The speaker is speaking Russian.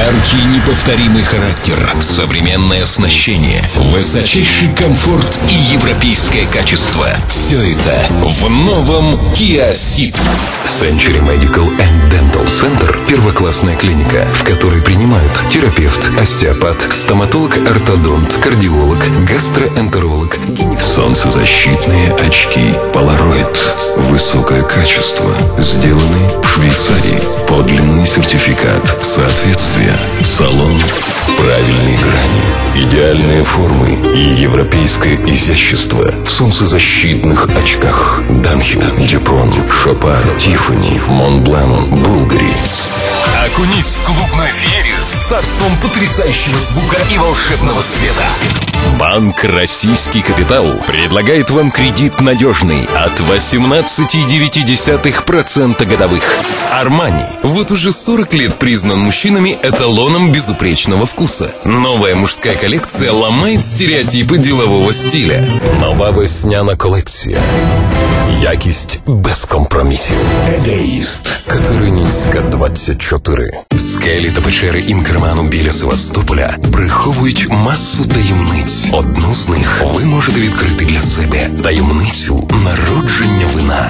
Яркий неповторимый характер, современное оснащение, высочайший комфорт и европейское качество. Все это в новом Kia Ceed. Century Medical and Dental Center – первоклассная клиника, в которой принимают терапевт, остеопат, стоматолог-ортодонт, кардиолог, гастроэнтеролог, солнцезащитные очки Polaroid. Высокое качество. Сделаны в Швейцарии. Подлинный сертификат соответствия. Салон правильной грани, идеальные формы и европейское изящество в солнцезащитных очках Данхил, Дюпон, Шопар, Тиффани, Монблан, Булгари. Окунись в клубную феерию с царством потрясающего звука и волшебного света. Банк «Российский капитал» предлагает вам кредит надежный от 18,9% годовых. Армани вот уже 40 лет признан мужчинами эталоном безупречного вкуса. Новая мужская коллекция ломает стереотипы делового стиля. Нова весняна колекція. Якість без компромісів. Егоїст. Катеринінська, 24. Скелі та печери Інкерману біля Севастополя приховують масу таємниць. Одну з них ви можете відкрити для себе. Таємницю народження вина.